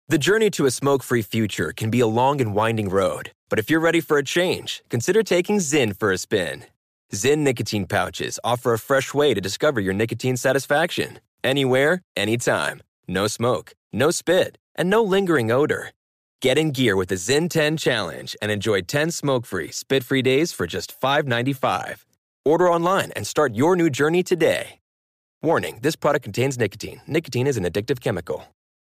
The journey to a smoke-free future can be a long and winding road, but if you're ready for a change, consider taking Zyn for a spin. Zyn nicotine pouches offer a fresh way to discover your nicotine satisfaction. Anywhere, anytime. No smoke, no spit, and no lingering odor. Get in gear with the Zyn 10 Challenge and enjoy 10 smoke-free, spit-free days for just $5.95. Order online and start your new journey today. Warning, this product contains nicotine. Nicotine is an addictive chemical.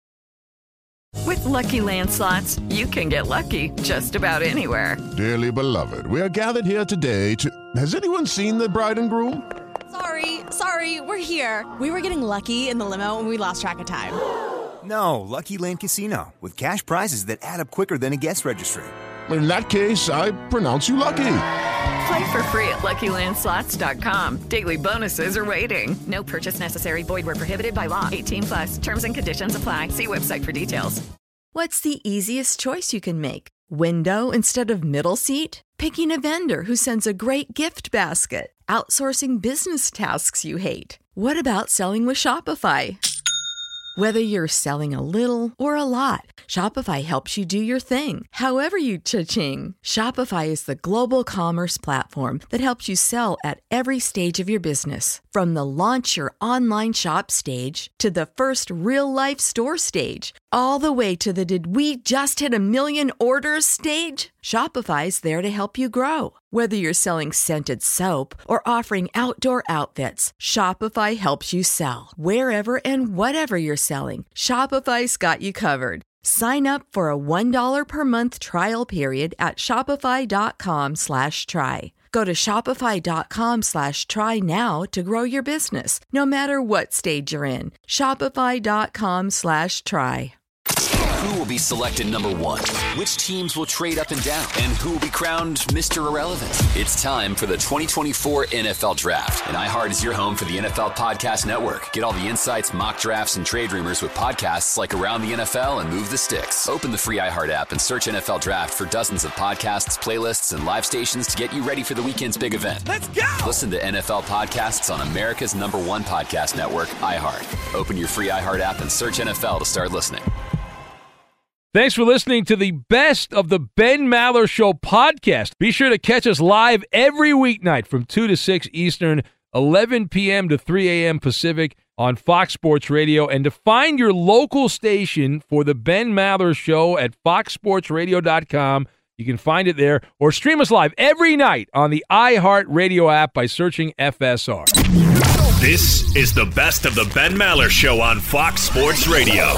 With Lucky Land Slots, you can get lucky just about anywhere. Dearly beloved, we are gathered here today to... Has anyone seen the bride and groom? Sorry, we're here. We were getting lucky in the limo and we lost track of time. No, Lucky Land Casino, with cash prizes that add up quicker than a guest registry. In that case, I pronounce you lucky. Play for free at LuckyLandSlots.com. Daily bonuses are waiting. No purchase necessary. Void where prohibited by law. 18+. Terms and conditions apply. See website for details. What's the easiest choice you can make? Window instead of middle seat? Picking a vendor who sends a great gift basket? Outsourcing business tasks you hate? What about selling with Shopify? Whether you're selling a little or a lot, Shopify helps you do your thing, however you cha-ching. Shopify is the global commerce platform that helps you sell at every stage of your business. From the launch your online shop stage to the first real-life store stage, all the way to the did we just hit a million orders stage. Shopify's there to help you grow. Whether you're selling scented soap or offering outdoor outfits, Shopify helps you sell. Wherever and whatever you're selling, Shopify's got you covered. Sign up for a $1 per month trial period at shopify.com/try. Go to shopify.com/try now to grow your business, no matter what stage you're in. Shopify.com/try. Who will be selected number one? Which teams will trade up and down? And who will be crowned Mr. Irrelevant? It's time for the 2024 NFL Draft. And iHeart is your home for the NFL Podcast Network. Get all the insights, mock drafts, and trade rumors with podcasts like Around the NFL and Move the Sticks. Open the free iHeart app and search NFL Draft for dozens of podcasts, playlists, and live stations to get you ready for the weekend's big event. Let's go! Listen to NFL podcasts on America's #1 podcast network, iHeart. Open your free iHeart app and search NFL to start listening. Thanks for listening to the Best of the Ben Maller Show podcast. Be sure to catch us live every weeknight from 2 to 6 Eastern, 11 p.m. to 3 a.m. Pacific on Fox Sports Radio. And to find your local station for the Ben Maller Show at foxsportsradio.com, you can find it there, or stream us live every night on the iHeart Radio app by searching FSR. This is the Best of the Ben Maller Show on Fox Sports Radio.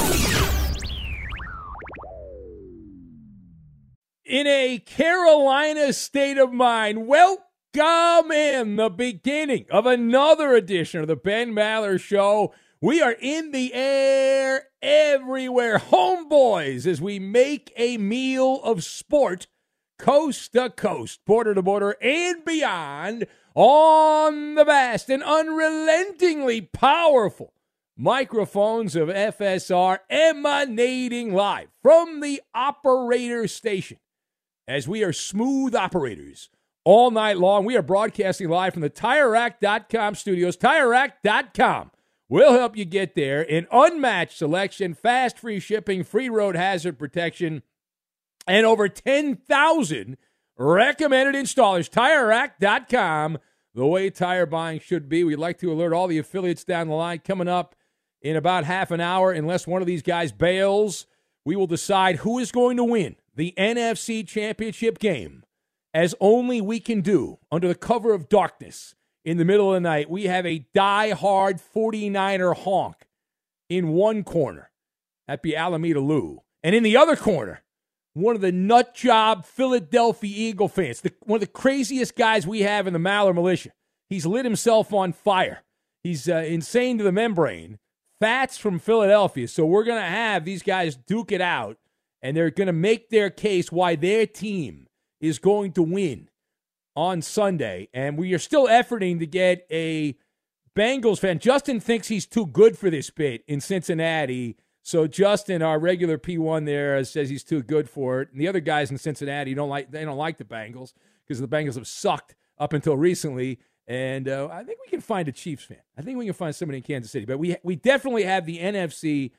In a Carolina state of mind, welcome in the beginning of another edition of the Ben Maller Show. We are in the air everywhere, homeboys, as we make a meal of sport, coast to coast, border to border, and beyond, on the vast and unrelentingly powerful microphones of FSR, emanating live from the operator station. As we are smooth operators all night long, we are broadcasting live from the TireRack.com studios. TireRack.com will help you get there. An unmatched selection, fast free shipping, free road hazard protection, and over 10,000 recommended installers. TireRack.com, the way tire buying should be. We'd like to alert all the affiliates down the line. Coming up in about half an hour, unless one of these guys bails, we will decide who is going to win the NFC Championship game, as only we can do under the cover of darkness in the middle of the night. We have a die-hard 49er honk in one corner. That'd be Alameda Lou. And in the other corner, one of the nut job Philadelphia Eagle fans, one of the craziest guys we have in the Maller Militia. He's lit himself on fire. He's insane to the membrane. Fats from Philadelphia. So we're going to have these guys duke it out, and they're going to make their case why their team is going to win on Sunday. And we are still efforting to get a Bengals fan. Justin thinks he's too good for this bit in Cincinnati. So Justin, our regular P1 there, says he's too good for it. And the other guys in Cincinnati don't like the Bengals because the Bengals have sucked up until recently. And I think we can find a Chiefs fan. I think we can find somebody in Kansas City. But we definitely have the NFC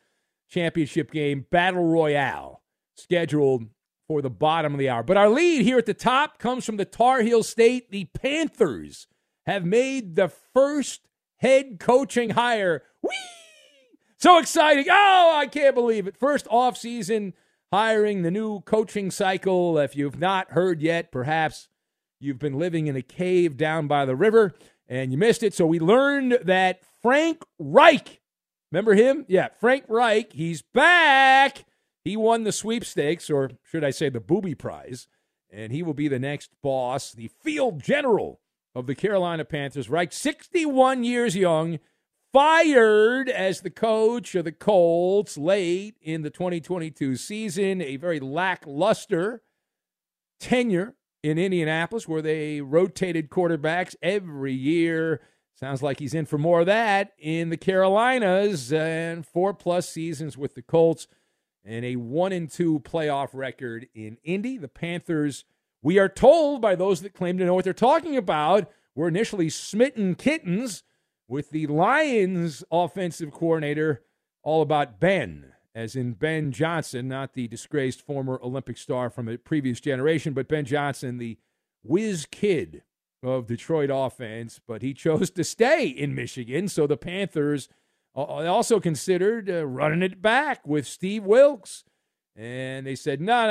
championship game battle royale scheduled for the bottom of the hour. But our lead here at the top comes from the Tar Heel State. The Panthers have made the first head coaching hire. Whee! So exciting. Oh, I can't believe it. First offseason hiring, the new coaching cycle. If you've not heard yet, perhaps you've been living in a cave down by the river and you missed it. So we learned that Frank Reich, remember him? Yeah, Frank Reich, he's back. He won the sweepstakes, or should I say the booby prize, and he will be the next boss, the field general of the Carolina Panthers. Reich, 61 years young, fired as the coach of the Colts late in the 2022 season. A very lackluster tenure in Indianapolis where they rotated quarterbacks every year. Sounds like he's in for more of that in the Carolinas, and 4+ seasons with the Colts and a 1-2 playoff record in Indy. The Panthers, we are told by those that claim to know what they're talking about, were initially smitten kittens with the Lions offensive coordinator, all about Ben, as in Ben Johnson, not the disgraced former Olympic star from a previous generation, but Ben Johnson, the whiz kid of Detroit offense. But he chose to stay in Michigan, so the Panthers also considered running it back with Steve Wilks. And they said, no.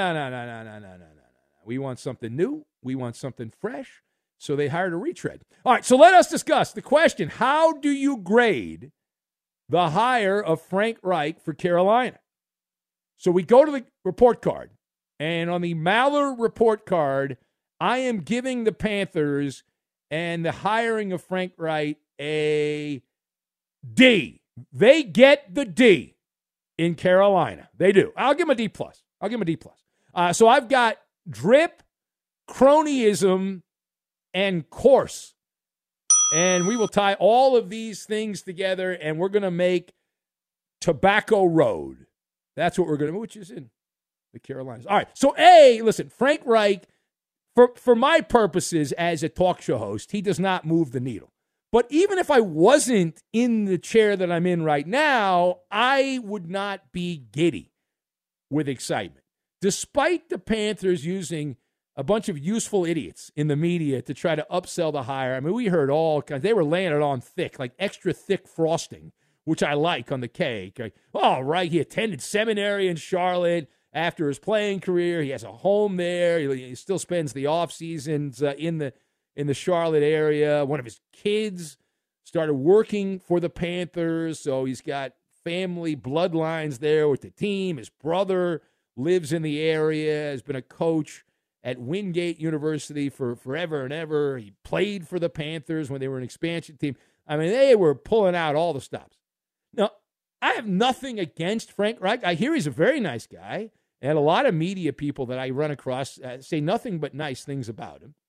We want something new. We want something fresh. So they hired a retread. All right, so let us discuss the question, how do you grade the hire of Frank Reich for Carolina? So we go to the report card, and on the Maller report card, I am giving the Panthers and the hiring of Frank Reich a D. They get the D in Carolina. They do. I'll give them a D+. So I've got drip, cronyism, and coarse. And we will tie all of these things together, and we're going to make Tobacco Road. That's what we're going to, which is in the Carolinas. All right. So listen, Frank Reich, for my purposes as a talk show host, he does not move the needle. But even if I wasn't in the chair that I'm in right now, I would not be giddy with excitement. Despite the Panthers using a bunch of useful idiots in the media to try to upsell the hire. I mean, we heard all kinds. They were laying it on thick, like extra thick frosting, which I like on the cake. Oh, right, he attended seminary in Charlotte after his playing career. He has a home there. He still spends the off seasons in the Charlotte area. One of his kids started working for the Panthers, so he's got family bloodlines there with the team. His brother lives in the area, has been a coach at Wingate University for forever and ever. He played for the Panthers when they were an expansion team. I mean, they were pulling out all the stops. Now, I have nothing against Frank Reich. I hear he's a very nice guy, and a lot of media people that I run across say nothing but nice things about him.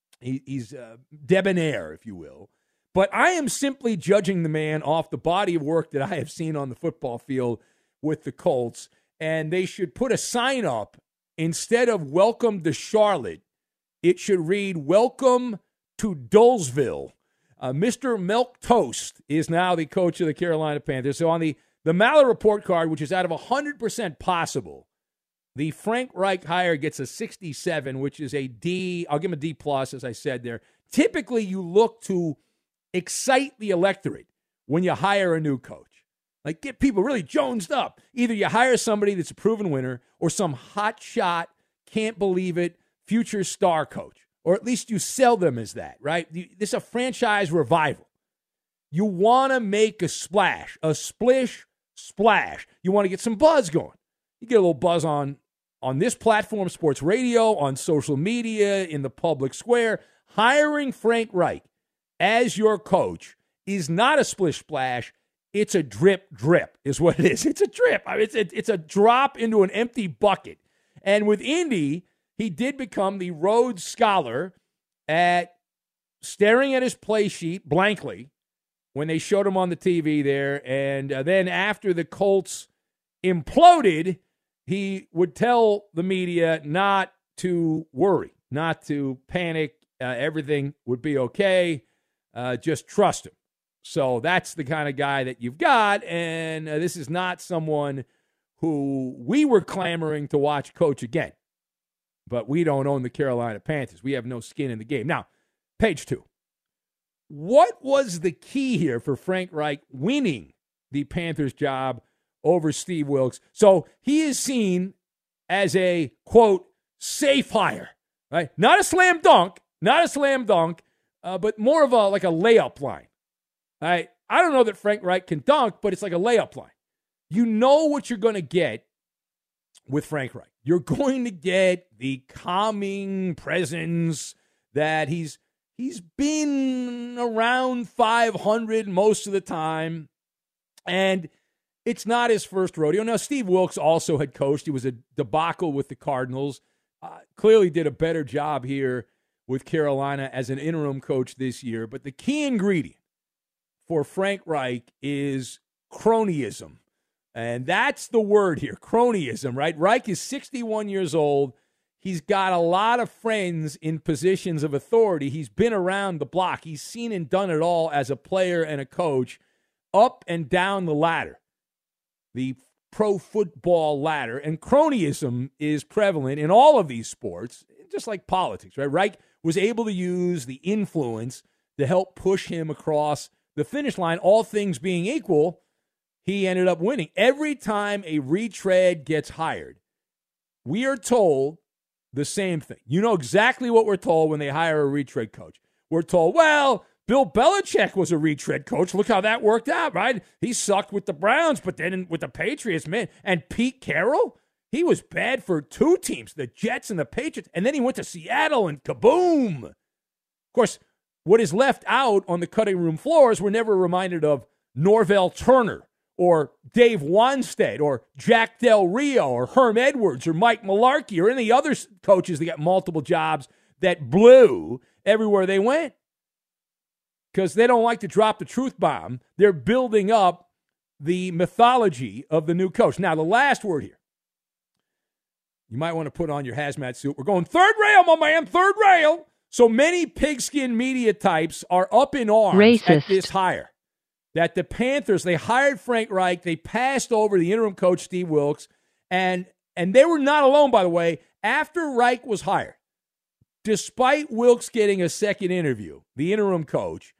He's debonair, if you will. But I am simply judging the man off the body of work that I have seen on the football field with the Colts, and they should put a sign up. Instead of welcome to Charlotte, it should read welcome to Dullsville. Mr. Milk Toast is now the coach of the Carolina Panthers. So on the Maller report card, which is out of 100% possible, the Frank Reich hire gets a 67, which is a D. I'll give him a D+, as I said there. Typically, you look to excite the electorate when you hire a new coach. Like, get people really jonesed up. Either you hire somebody that's a proven winner or some hot shot, can't believe it, future star coach. Or at least you sell them as that, right? This is a franchise revival. You want to make a splash, a splish splash. You want to get some buzz going. You get a little buzz on this platform, sports radio, on social media, in the public square. Hiring Frank Reich as your coach is not a splish splash. It's a drip is what it is. It's a drip. I mean, it's a drop into an empty bucket. And with Indy, he did become the Rhodes Scholar at staring at his play sheet blankly when they showed him on the TV there. And then after the Colts imploded, he would tell the media not to worry, not to panic. Everything would be okay. Just trust him. So that's the kind of guy that you've got, and this is not someone who we were clamoring to watch coach again. But we don't own the Carolina Panthers. We have no skin in the game. Now, page 2. What was the key here for Frank Reich winning the Panthers job over Steve Wilks? So he is seen as a, quote, safe hire, right? Not a slam dunk, but more of like a layup line. Right? I don't know that Frank Reich can dunk, but it's like a layup line. You know what you're going to get with Frank Reich. You're going to get the calming presence that he's been around 500 most of the time, and it's not his first rodeo. Now, Steve Wilks also had coached. He was a debacle with the Cardinals. Clearly did a better job here with Carolina as an interim coach this year. But the key ingredient for Frank Reich is cronyism. And that's the word here, cronyism, right? Reich is 61 years old. He's got a lot of friends in positions of authority. He's been around the block. He's seen and done it all as a player and a coach, up and down the ladder, the pro football ladder. And cronyism is prevalent in all of these sports, just like politics, right? Reich was able to use the influence to help push him across the finish line. All things being equal, he ended up winning. Every time a retread gets hired, we are told the same thing. You know exactly what we're told when they hire a retread coach. We're told, well, Bill Belichick was a retread coach. Look how that worked out, right? He sucked with the Browns, but then with the Patriots, man. And Pete Carroll, he was bad for 2 teams, the Jets and the Patriots. And then he went to Seattle and kaboom. Of course, what is left out on the cutting room floors, we're never reminded of Norvell Turner or Dave Wanstead or Jack Del Rio or Herm Edwards or Mike Mularkey or any other coaches that got multiple jobs that blew everywhere they went. Because they don't like to drop the truth bomb. They're building up the mythology of the new coach. Now, the last word here. You might want to put on your hazmat suit. We're going third rail, my man, third rail. So many pigskin media types are up in arms at this hire. That the Panthers, they hired Frank Reich. They passed over the interim coach, Steve Wilks. And they were not alone, by the way. After Reich was hired, despite Wilks getting a second interview, the interim coach,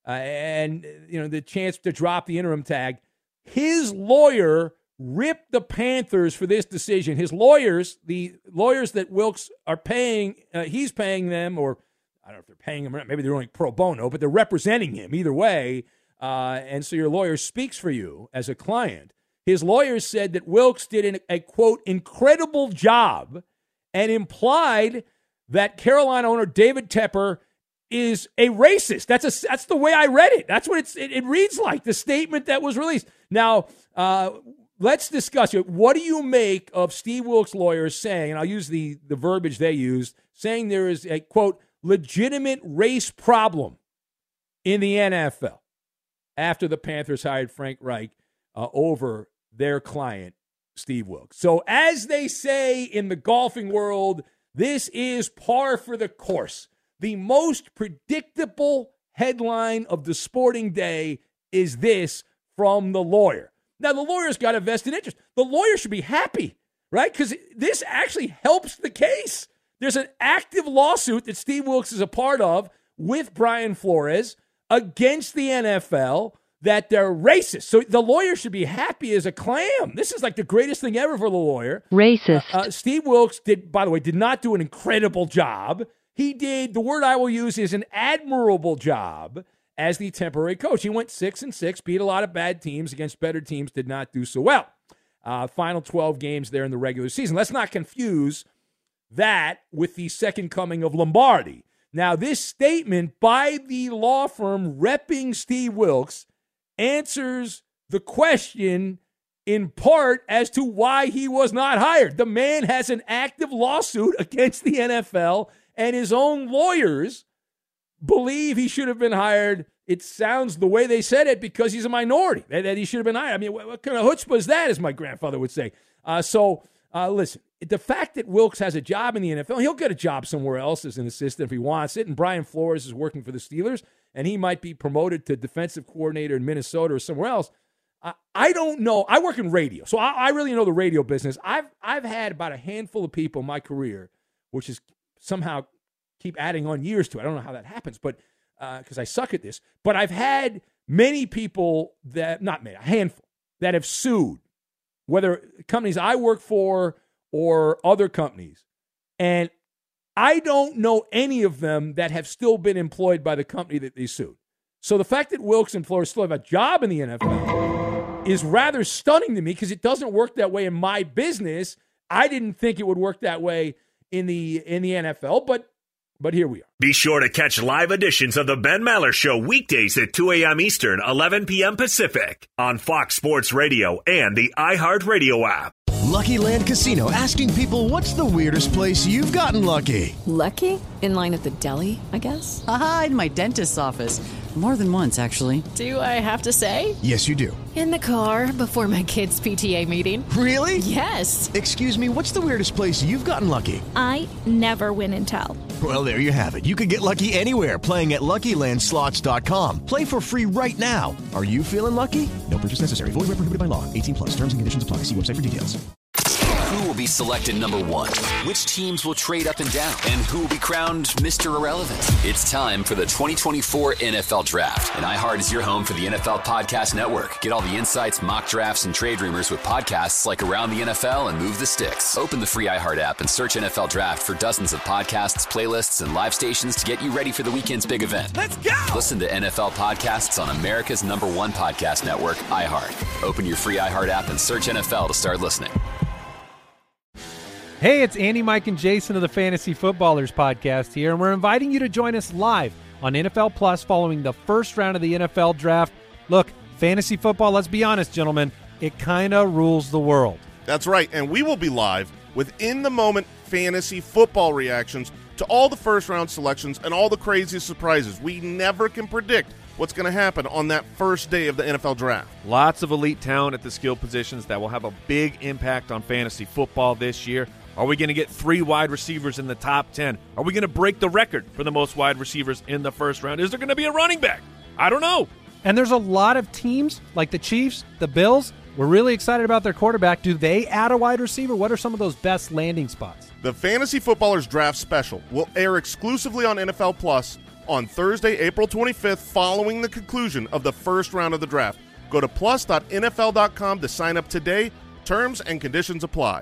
and the chance to drop the interim tag, his lawyer ripped the Panthers for this decision. His lawyers, the lawyers that Wilks are paying, he's paying them, or I don't know if they're paying him or not, maybe they're only pro bono, but they're representing him either way. And so your lawyer speaks for you as a client. His lawyers said that Wilks did a quote, incredible job, and implied that Carolina owner David Tepper is a racist. That's the way I read it. That's what it reads like, the statement that was released. Now, let's discuss it. What do you make of Steve Wilks' lawyers saying, and I'll use the verbiage they used, saying there is a, quote, legitimate race problem in the NFL after the Panthers hired Frank Reich over their client, Steve Wilks. So as they say in the golfing world, this is par for the course. The most predictable headline of the sporting day is this from the lawyer. Now, the lawyer's got a vested interest. The lawyer should be happy, right? Because this actually helps the case. There's an active lawsuit that Steve Wilks is a part of with Brian Flores against the NFL that they're racist. So the lawyer should be happy as a clam. This is like the greatest thing ever for the lawyer. Racist. Steve Wilks did not do an incredible job. He did, the word I will use is an admirable job as the temporary coach. He went 6-6, beat a lot of bad teams against better teams, did not do so well. Final 12 games there in the regular season. Let's not confuse that with the second coming of Lombardi. Now, this statement by the law firm repping Steve Wilks answers the question in part as to why he was not hired. The man has an active lawsuit against the NFL, and his own lawyers believe he should have been hired. It sounds the way they said it because he's a minority, that he should have been hired. I mean, what kind of chutzpah is that, as my grandfather would say? Listen, the fact that Wilks has a job in the NFL, he'll get a job somewhere else as an assistant if he wants it, and Brian Flores is working for the Steelers, and he might be promoted to defensive coordinator in Minnesota or somewhere else. I don't know. I work in radio, so I really know the radio business. I've had about a handful of people in my career, which is somehow keep adding on years to it. I don't know how that happens, but because I suck at this. But I've had many people a handful that have sued, whether companies I work for or other companies, and I don't know any of them that have still been employed by the company that they sued. So the fact that Wilks and Flores still have a job in the NFL is rather stunning to me because it doesn't work that way in my business. I didn't think it would work that way in the NFL, but here we are. Be sure to catch live editions of the Ben Maller Show weekdays at 2 a.m. Eastern, 11 p.m. Pacific on Fox Sports Radio and the iHeartRadio app. Lucky Land Casino, asking people, what's the weirdest place you've gotten lucky? Lucky? In line at the deli, I guess? Aha, in my dentist's office. More than once, actually. Do I have to say? Yes, you do. In the car before my kids' PTA meeting. Really? Yes. Excuse me, what's the weirdest place you've gotten lucky? I never win and tell. Well, there you have it. You can get lucky anywhere, playing at LuckyLandSlots.com. Play for free right now. Are you feeling lucky? No purchase necessary. Void where prohibited by law. 18+. Terms and conditions apply. See website for details. Who will be selected number one? Which teams will trade up and down? And who will be crowned Mr. Irrelevant? It's time for the 2024 NFL Draft. And iHeart is your home for the NFL Podcast Network. Get all the insights, mock drafts, and trade rumors with podcasts like Around the NFL and Move the Sticks. Open the free iHeart app and search NFL Draft for dozens of podcasts, playlists, and live stations to get you ready for the weekend's big event. Let's go! Listen to NFL podcasts on America's #1 podcast network, iHeart. Open your free iHeart app and search NFL to start listening. Hey, it's Andy, Mike, and Jason of the Fantasy Footballers podcast here, and we're inviting you to join us live on NFL Plus following the first round of the NFL Draft. Look, fantasy football, let's be honest, gentlemen, it kind of rules the world. That's right, and we will be live with in-the-moment fantasy football reactions to all the first-round selections and all the crazy surprises. We never can predict what's going to happen on that first day of the NFL Draft. Lots of elite talent at the skill positions that will have a big impact on fantasy football this year. Are we going to get 3 wide receivers in the top 10? Are we going to break the record for the most wide receivers in the first round? Is there going to be a running back? I don't know. And there's a lot of teams like the Chiefs, the Bills. We're really excited about their quarterback. Do they add a wide receiver? What are some of those best landing spots? The Fantasy Footballers Draft Special will air exclusively on NFL Plus on Thursday, April 25th, following the conclusion of the first round of the draft. Go to plus.nfl.com to sign up today. Terms and conditions apply.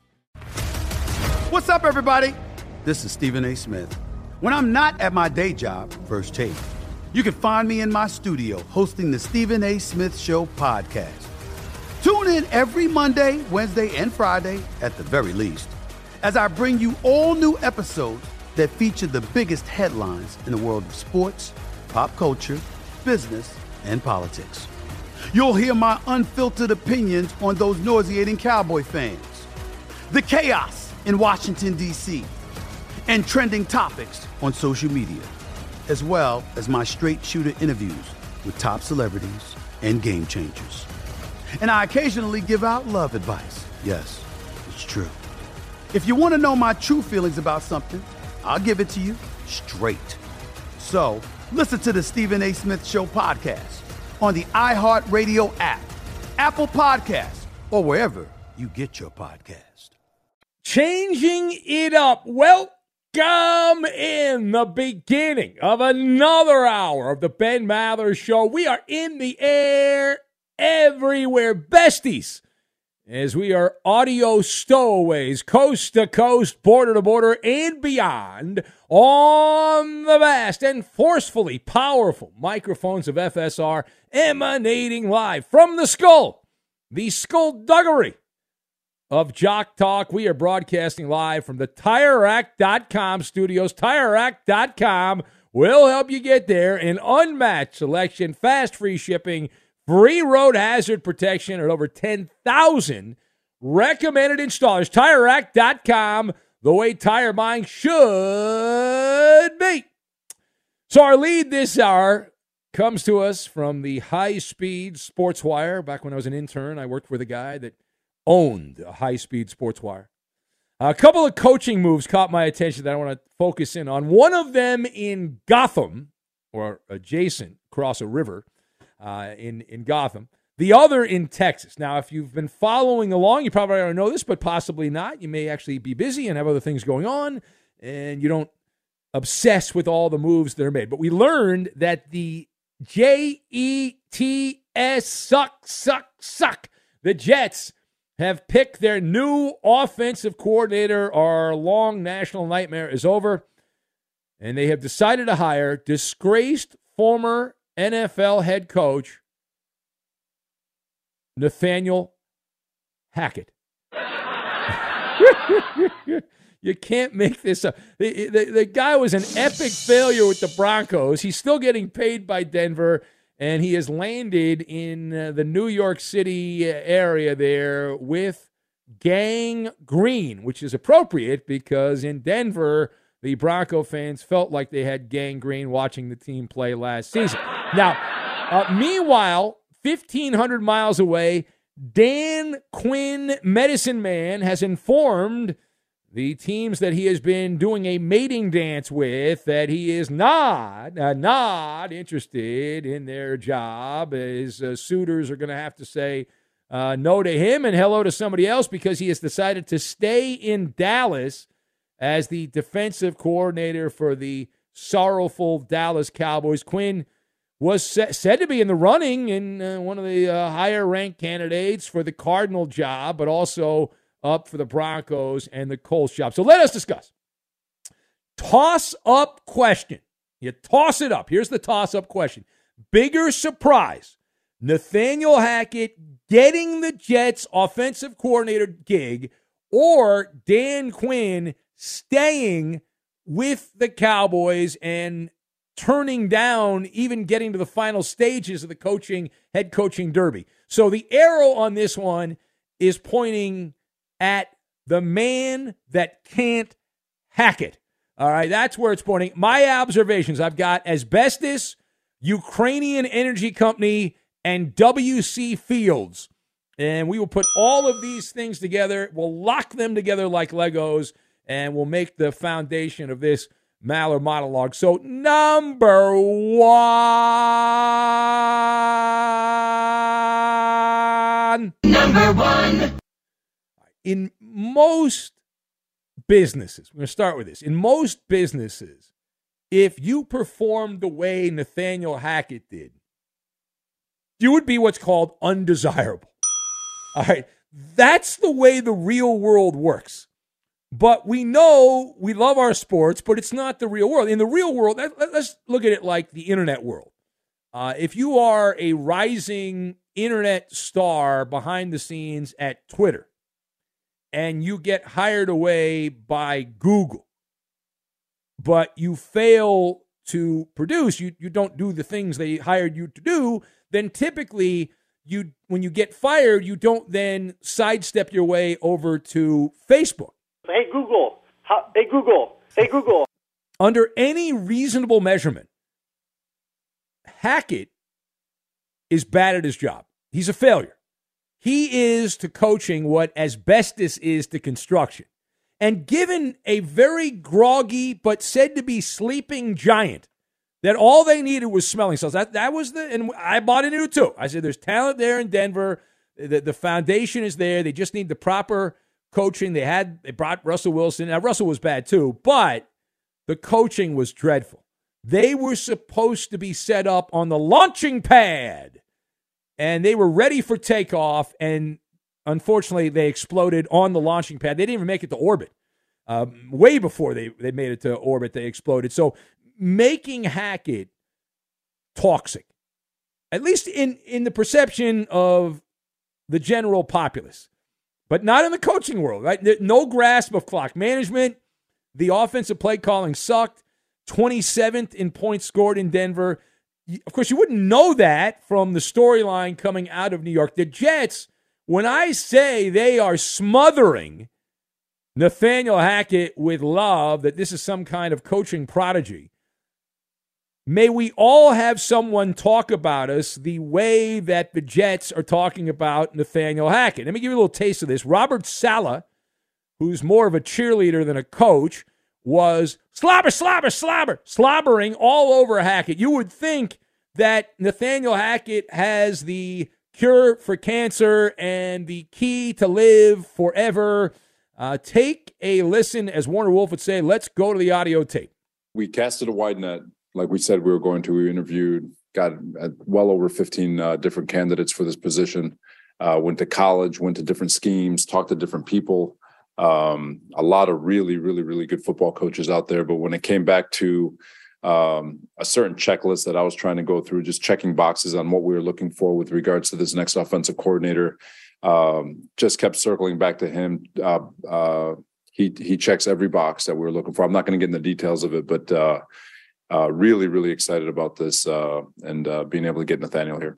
What's up, everybody? This is Stephen A. Smith. When I'm not at my day job, First Take, you can find me in my studio hosting the Stephen A. Smith Show podcast. Tune in every Monday, Wednesday, and Friday, at the very least, as I bring you all new episodes that feature the biggest headlines in the world of sports, pop culture, business, and politics. You'll hear my unfiltered opinions on those nauseating Cowboy fans, the chaos in Washington, D.C., and trending topics on social media, as well as my straight shooter interviews with top celebrities and game changers. And I occasionally give out love advice. Yes, it's true. If you want to know my true feelings about something, I'll give it to you straight. So listen to the Stephen A. Smith Show podcast on the iHeartRadio app, Apple Podcasts, or wherever you get your podcast. Changing it up. Welcome in the beginning of another hour of the Ben Maller Show. We are in the air everywhere, besties, as we are audio stowaways, coast to coast, border to border, and beyond on the vast and forcefully powerful microphones of FSR, emanating live from the skull, the skullduggery of Jock Talk. We are broadcasting live from the TireRack.com studios. TireRack.com will help you get there. An unmatched selection, fast free shipping, free road hazard protection, and over 10,000 recommended installers. TireRack.com, the way tire buying should be. So our lead this hour comes to us from the high-speed sports wire. Back when I was an intern, I worked with a guy that owned a high-speed sports wire. A couple of coaching moves caught my attention that I want to focus in on. One of them in Gotham, or adjacent across a river in Gotham. The other in Texas. Now, if you've been following along, you probably already know this, but possibly not. You may actually be busy and have other things going on, and you don't obsess with all the moves that are made. But we learned that the Jets suck. The Jets have picked their new offensive coordinator. Our long national nightmare is over, and they have decided to hire disgraced former NFL head coach Nathaniel Hackett. You can't make this up. The guy was an epic failure with the Broncos. He's still getting paid by Denver, and he has landed in the New York City area there with gang green, which is appropriate because in Denver, the Bronco fans felt like they had gang green watching the team play last season. Now, meanwhile, 1,500 miles away, Dan Quinn, Medicine Man, has informed the teams that he has been doing a mating dance with that he is not interested in their job. His suitors are going to have to say no to him and hello to somebody else because he has decided to stay in Dallas as the defensive coordinator for the sorrowful Dallas Cowboys. Quinn was said to be in the running and one of the higher-ranked candidates for the Cardinal job, but also up for the Broncos and the Colts job. So let us discuss. Toss-up question. You toss it up. Here's the toss-up question. Bigger surprise, Nathaniel Hackett getting the Jets offensive coordinator gig or Dan Quinn staying with the Cowboys and turning down even getting to the final stages of the head coaching derby. So the arrow on this one is pointing at the man that can't hack it. All right, that's where it's pointing. My observations, I've got Asbestos, Ukrainian Energy Company, and WC Fields. And we will put all of these things together. We'll lock them together like Legos, and we'll make the foundation of this Maller monologue. So, number one. In most businesses, we're going to start with this. In most businesses, if you performed the way Nathaniel Hackett did, you would be what's called undesirable. All right. That's the way the real world works. But we know we love our sports, but it's not the real world. In the real world, let's look at it like the internet world. If you are a rising internet star behind the scenes at Twitter and you get hired away by Google, but you fail to produce, you don't do the things they hired you to do, then typically when you get fired, you don't then sidestep your way over to Facebook. Hey, Google. Hey, Google. Hey, Google. Under any reasonable measurement, Hackett is bad at his job. He's a failure. He is to coaching what Asbestos is to construction. And given a very groggy but said to be sleeping giant, that all they needed was smelling salts. That was and I bought into it too. I said there's talent there in Denver. The foundation is there. They just need the proper coaching. They brought Russell Wilson. Now, Russell was bad too, but the coaching was dreadful. They were supposed to be set up on the launching pad, and they were ready for takeoff, and unfortunately, they exploded on the launching pad. They didn't even make it to orbit. Way before they made it to orbit, they exploded. So making Hackett toxic, at least in the perception of the general populace, but not in the coaching world, right? No grasp of clock management. The offensive play calling sucked. 27th in points scored in Denver. Of course, you wouldn't know that from the storyline coming out of New York. The Jets, when I say they are smothering Nathaniel Hackett with love, that this is some kind of coaching prodigy, may we all have someone talk about us the way that the Jets are talking about Nathaniel Hackett. Let me give you a little taste of this. Robert Saleh, who's more of a cheerleader than a coach, was slobbering all over Hackett. You would think that Nathaniel Hackett has the cure for cancer and the key to live forever. Take a listen, as Warner Wolf would say. Let's go to the audio tape. We casted a wide net, like we said we were going to. We interviewed, got well over 15 different candidates for this position. Went to college, went to different schemes, talked to different people. A lot of really, really, really good football coaches out there. But when it came back to a certain checklist that I was trying to go through, just checking boxes on what we were looking for with regards to this next offensive coordinator, just kept circling back to him. He checks every box that we were looking for. I'm not going to get into the details of it, but really, really excited about this and being able to get Nathaniel here.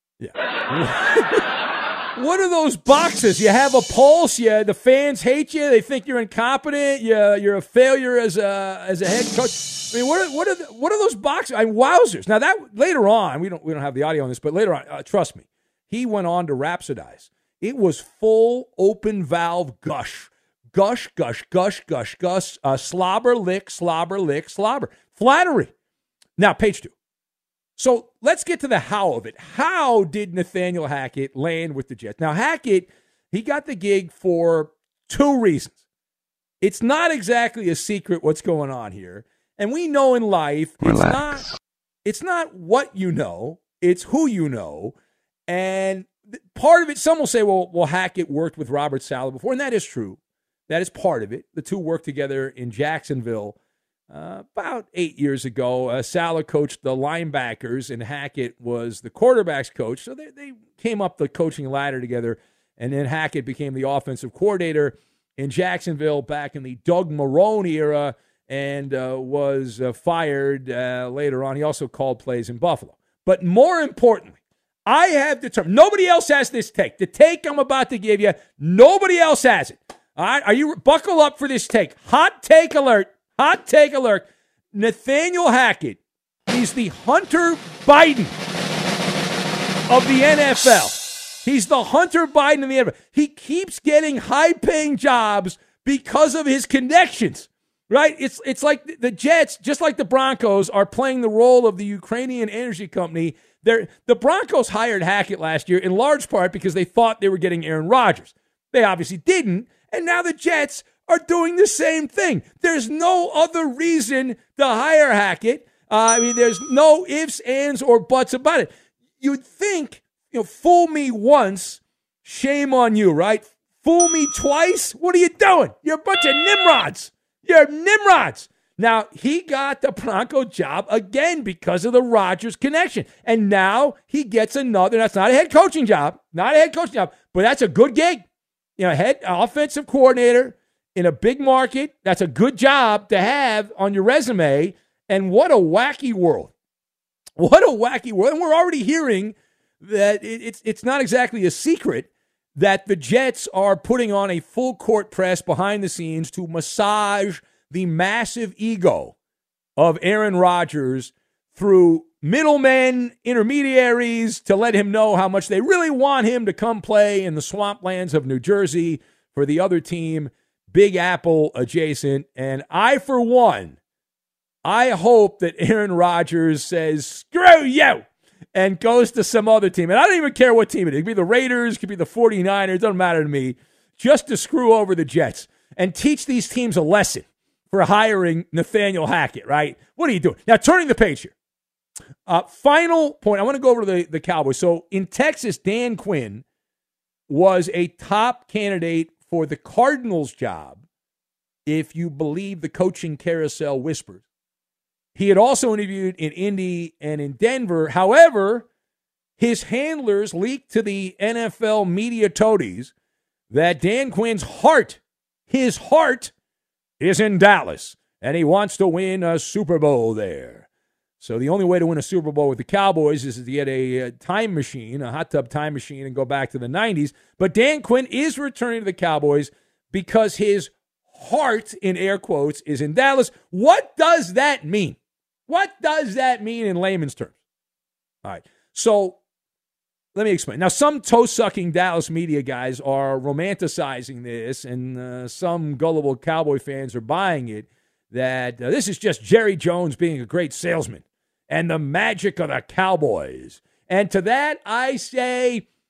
Yeah. What are those boxes? You have a pulse. The fans hate you. They think you're incompetent. You're a failure as a head coach. I mean, what are those boxes? I mean, wowzers. Now that later on, we don't have the audio on this, but later on, trust me, he went on to rhapsodize. It was full open valve gush, gush, gush, gush, gush, gush. Slobber, lick, slobber. Flattery. Now, page 2. So let's get to the how of it. How did Nathaniel Hackett land with the Jets? Now, Hackett, he got the gig for 2 reasons. It's not exactly a secret what's going on here. And we know in life, it's not what you know, it's who you know. And part of it, some will say, well, Hackett worked with Robert Saleh before, and that is true. That is part of it. The two worked together in Jacksonville about 8 years ago. Saleh coached the linebackers, and Hackett was the quarterback's coach. So they came up the coaching ladder together, and then Hackett became the offensive coordinator in Jacksonville back in the Doug Marrone era and was fired later on. He also called plays in Buffalo. But more importantly, I have determined, nobody else has this take. The take I'm about to give you, nobody else has it. All right, are you buckle up for this take? Hot take alert. Hot take alert. Nathaniel Hackett, he's the Hunter Biden of the NFL. He's the Hunter Biden of the NFL. He keeps getting high-paying jobs because of his connections, right? It's like the Jets, just like the Broncos, are playing the role of the Ukrainian energy company. The Broncos hired Hackett last year in large part because they thought they were getting Aaron Rodgers. They obviously didn't, and now the Jets are doing the same thing. There's no other reason to hire Hackett. There's no ifs, ands, or buts about it. You'd think, fool me once, shame on you, right? Fool me twice? What are you doing? You're a bunch of Nimrods. You're Nimrods. Now, he got the Bronco job again because of the Rodgers connection. And now he gets another. That's not a head coaching job. Not a head coaching job. But that's a good gig. Head offensive coordinator in a big market. That's a good job to have on your resume. And what a wacky world. What a wacky world. And we're already hearing that it's not exactly a secret that the Jets are putting on a full court press behind the scenes to massage the massive ego of Aaron Rodgers through middlemen, intermediaries, to let him know how much they really want him to come play in the swamplands of New Jersey for the other team, Big Apple adjacent. And I, for one, I hope that Aaron Rodgers says, screw you, and goes to some other team. And I don't even care what team it is. It could be the Raiders, it could be the 49ers, it doesn't matter to me. Just to screw over the Jets and teach these teams a lesson for hiring Nathaniel Hackett, right? What are you doing? Now, turning the page here. Final point. I want to go over to the Cowboys. So in Texas, Dan Quinn was a top candidate for the Cardinals job, if you believe the coaching carousel whispers. He had also interviewed in Indy and in Denver. However, his handlers leaked to the NFL media toadies that Dan Quinn's heart, his heart, is in Dallas, and he wants to win a Super Bowl there. So the only way to win a Super Bowl with the Cowboys is to get a time machine, a hot tub time machine, and go back to the 90s. But Dan Quinn is returning to the Cowboys because his heart, in air quotes, is in Dallas. What does that mean? What does that mean in layman's terms? All right, so let me explain. Now, some toe-sucking Dallas media guys are romanticizing this, and some gullible Cowboy fans are buying it, that this is just Jerry Jones being a great salesman and the magic of the Cowboys. And to that, I say,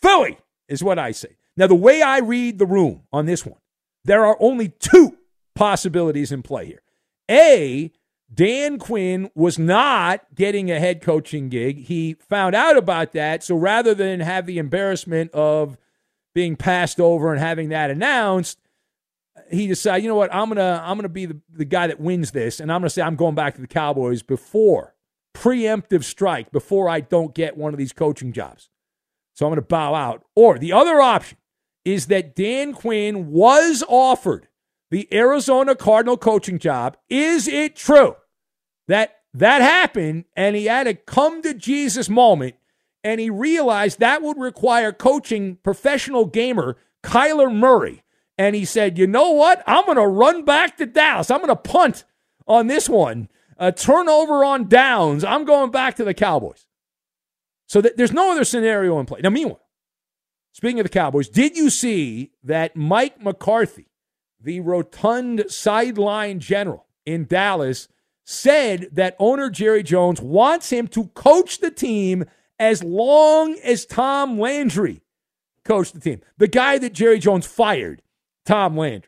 Philly is what I say. Now, the way I read the room on this one, there are only two possibilities in play here. A, Dan Quinn was not getting a head coaching gig. He found out about that, so rather than have the embarrassment of being passed over and having that announced, he decided, you know what, I'm gonna be the guy that wins this, and I'm gonna say I'm going back to the Cowboys before preemptive strike, before I don't get one of these coaching jobs. So I'm gonna bow out. Or the other option is that Dan Quinn was offered the Arizona Cardinal coaching job. Is it true that happened and he had a come-to-Jesus moment and he realized that would require coaching professional gamer Kyler Murray? And he said, you know what? I'm going to run back to Dallas. I'm going to punt on this one. A turnover on downs. I'm going back to the Cowboys. So there's no other scenario in play. Now, meanwhile, speaking of the Cowboys, did you see that Mike McCarthy, the rotund sideline general in Dallas, said that owner Jerry Jones wants him to coach the team as long as Tom Landry coached the team? The guy that Jerry Jones fired, Tom Landry.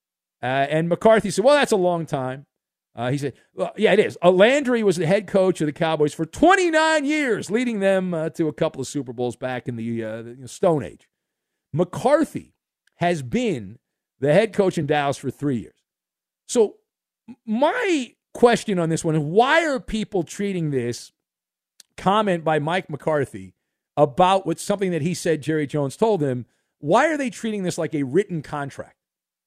And McCarthy said, well, that's a long time. He said, well, yeah, it is. Landry was the head coach of the Cowboys for 29 years, leading them to a couple of Super Bowls back in the Stone Age. McCarthy has been the head coach in Dallas for 3 years. So my question on this one is, why are people treating this comment by Mike McCarthy about what's something that he said Jerry Jones told him? Why are they treating this like a written contract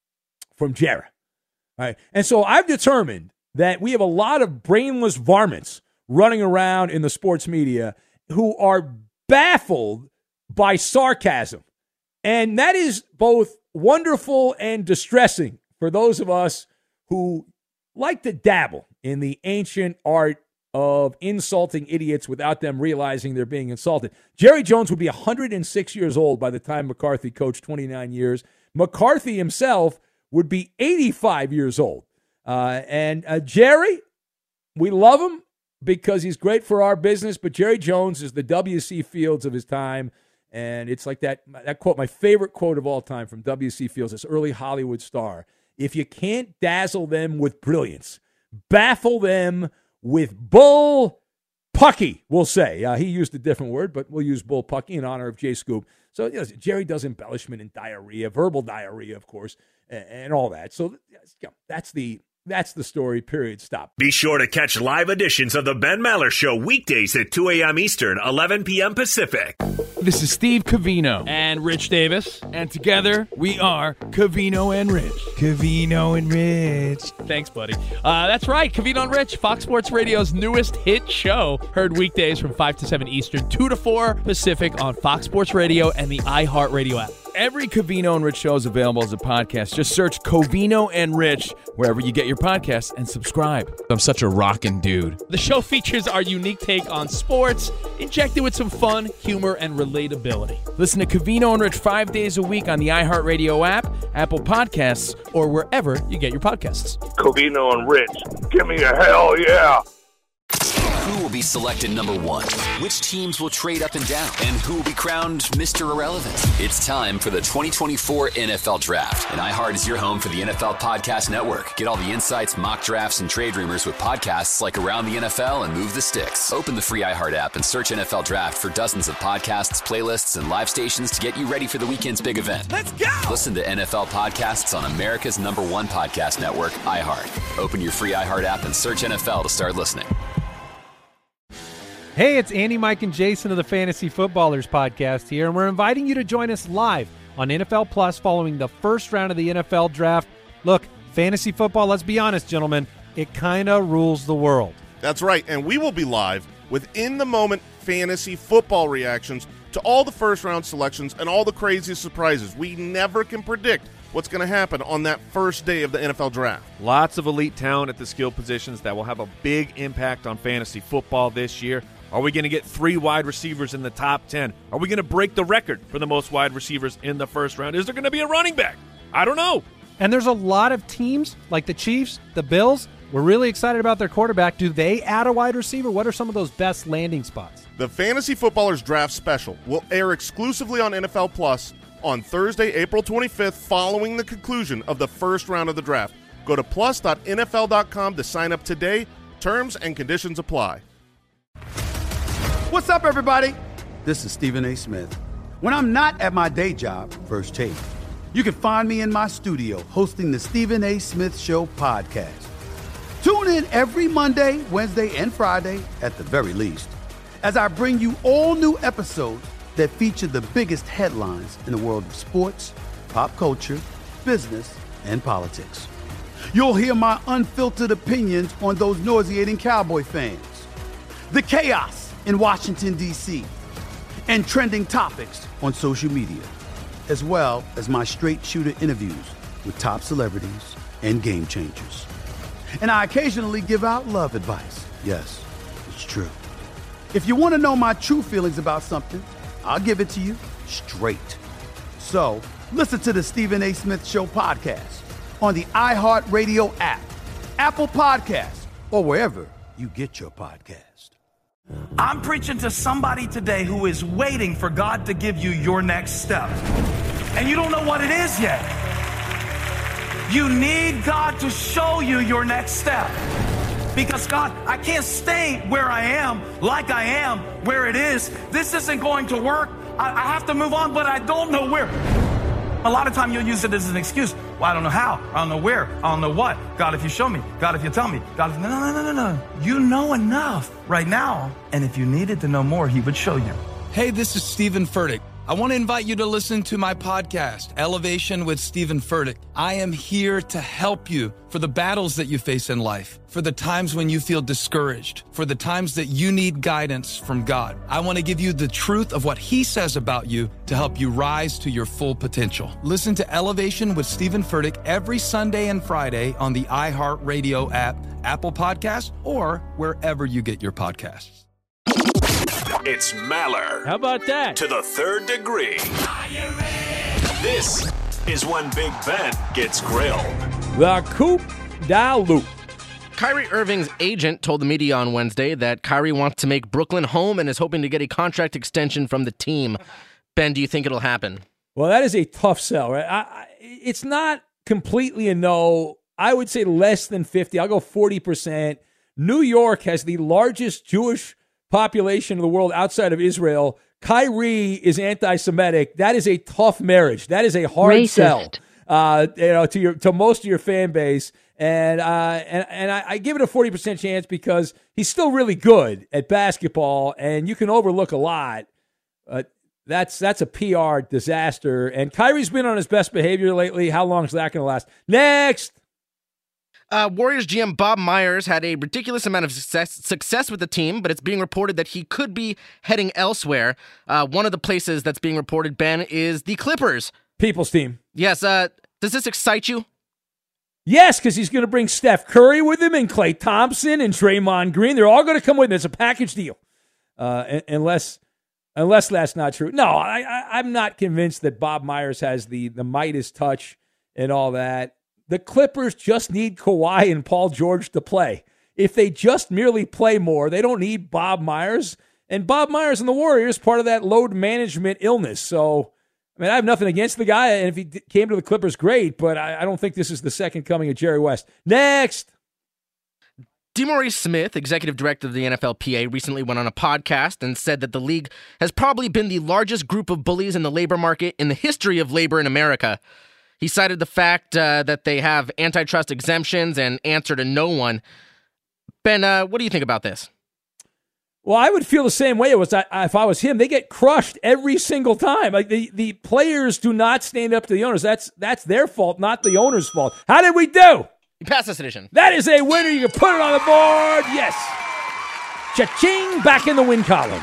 from Jerry? All right. And so I've determined that we have a lot of brainless varmints running around in the sports media who are baffled by sarcasm. And that is both wonderful and distressing for those of us who like to dabble in the ancient art of insulting idiots without them realizing they're being insulted. Jerry Jones would be 106 years old by the time McCarthy coached 29 years. McCarthy himself would be 85 years old. And Jerry, we love him because he's great for our business, but Jerry Jones is the W.C. Fields of his time. And it's like that quote, my favorite quote of all time from W.C. Fields, this early Hollywood star. If you can't dazzle them with brilliance, baffle them with bull pucky, we'll say. He used a different word, but we'll use bull pucky in honor of Jay Scoop. So Jerry does embellishment and diarrhea, verbal diarrhea, of course, and all that. So that's the story, period, stop. Be sure to catch live editions of the Ben Maller Show weekdays at 2 a.m. Eastern, 11 p.m. Pacific. This is Steve Covino. And Rich Davis. And together, we are Covino and Rich. Covino and Rich. Thanks, buddy. That's right, Covino and Rich, Fox Sports Radio's newest hit show. Heard weekdays from 5 to 7 Eastern, 2 to 4 Pacific on Fox Sports Radio and the iHeartRadio app. Every Covino and Rich show is available as a podcast. Just search Covino and Rich wherever you get your podcasts and subscribe. I'm such a rockin' dude. The show features our unique take on sports, injected with some fun, humor, and relatability. Listen to Covino and Rich 5 days a week on the iHeartRadio app, Apple Podcasts, or wherever you get your podcasts. Covino and Rich, give me a hell yeah. Who will be selected number one? Which teams will trade up and down? And who will be crowned Mr. Irrelevant? It's time for the 2024 NFL Draft. And iHeart is your home for the NFL Podcast Network. Get all the insights, mock drafts, and trade rumors with podcasts like Around the NFL and Move the Sticks. Open the free iHeart app and search NFL Draft for dozens of podcasts, playlists, and live stations to get you ready for the weekend's big event. Let's go! Listen to NFL podcasts on America's #1 podcast network, iHeart. Open your free iHeart app and search NFL to start listening. Hey, it's Andy, Mike, and Jason of the Fantasy Footballers podcast here, and we're inviting you to join us live on NFL Plus following the first round of the NFL Draft. Look, fantasy football, let's be honest, gentlemen, it kind of rules the world. That's right, and we will be live with in-the-moment fantasy football reactions to all the first-round selections and all the crazy surprises. We never can predict what's going to happen on that first day of the NFL Draft. Lots of elite talent at the skill positions that will have a big impact on fantasy football this year. Are we going to get 3 wide receivers in the top 10? Are we going to break the record for the most wide receivers in the first round? Is there going to be a running back? I don't know. And there's a lot of teams like the Chiefs, the Bills, We're really excited about their quarterback. Do they add a wide receiver? What are some of those best landing spots? The Fantasy Footballers Draft Special will air exclusively on NFL Plus on Thursday, April 25th, following the conclusion of the first round of the draft. Go to plus.nfl.com to sign up today. Terms and conditions apply. What's up, everybody? This is Stephen A. Smith. When I'm not at my day job, First Take, you can find me in my studio hosting the Stephen A. Smith Show podcast. Tune in every Monday, Wednesday, and Friday, at the very least, as I bring you all new episodes that feature the biggest headlines in the world of sports, pop culture, business, and politics. You'll hear my unfiltered opinions on those nauseating Cowboy fans, the chaos in Washington, D.C., and trending topics on social media, as well as my straight-shooter interviews with top celebrities and game changers. And I occasionally give out love advice. Yes, it's true. If you want to know my true feelings about something, I'll give it to you straight. So, listen to the Stephen A. Smith Show podcast on the iHeartRadio app, Apple Podcasts, or wherever you get your podcast. I'm preaching to somebody today who is waiting for God to give you your next step. And you don't know what it is yet. You need God to show you your next step. Because God, I can't stay where I am, like I am, where it is. This isn't going to work. I have to move on, but I don't know where. A lot of time you'll use it as an excuse. Well, I don't know how. I don't know where. I don't know what. God, if you show me. God, if you tell me. God, if... No. You know enough right now. And if you needed to know more, he would show you. Hey, this is Stephen Furtick. I want to invite you to listen to my podcast, Elevation with Stephen Furtick. I am here to help you for the battles that you face in life, for the times when you feel discouraged, for the times that you need guidance from God. I want to give you the truth of what he says about you to help you rise to your full potential. Listen to Elevation with Stephen Furtick every Sunday and Friday on the iHeartRadio app, Apple Podcasts, or wherever you get your podcasts. It's Maller. How about that? To the third degree. This is when Big Ben gets grilled. The Coop Da Loop. Kyrie Irving's agent told the media on Wednesday that Kyrie wants to make Brooklyn home and is hoping to get a contract extension from the team. Ben, do you think it'll happen? Well, that is a tough sell, right? It's not completely a no. I would say less than 50. I'll go 40%. New York has the largest Jewish population of the world outside of Israel. Kyrie is anti-Semitic. That is a tough marriage. That is a hard sell, to most of your fan base. And I give it a 40% chance because he's still really good at basketball, and you can overlook a lot. That's a PR disaster. And Kyrie's been on his best behavior lately. How long is that going to last? Next. Warriors GM Bob Myers had a ridiculous amount of success with the team, but it's being reported that he could be heading elsewhere. One of the places that's being reported, Ben, is the Clippers. People's team. Yes. Does this excite you? Yes, because he's going to bring Steph Curry with him and Klay Thompson and Draymond Green. They're all going to come with him. It's a package deal. Unless that's not true. No, I'm not convinced that Bob Myers has the Midas touch and all that. The Clippers just need Kawhi and Paul George to play. If they just merely play more, they don't need Bob Myers. And Bob Myers and the Warriors, part of that load management illness. So, I mean, I have nothing against the guy. And if he came to the Clippers, great. But I don't think this is the second coming of Jerry West. Next. DeMaurice Smith, executive director of the NFLPA, recently went on a podcast and said that the league has probably been the largest group of bullies in the labor market in the history of labor in America. He cited the fact that they have antitrust exemptions and answer to no one. Ben, what do you think about this? Well, I would feel the same way if I was him. They get crushed every single time. Like the players do not stand up to the owners. That's their fault, not the owner's fault. How did we do? You passed this edition. That is a winner. You can put it on the board. Yes. Cha-ching, back in the win column.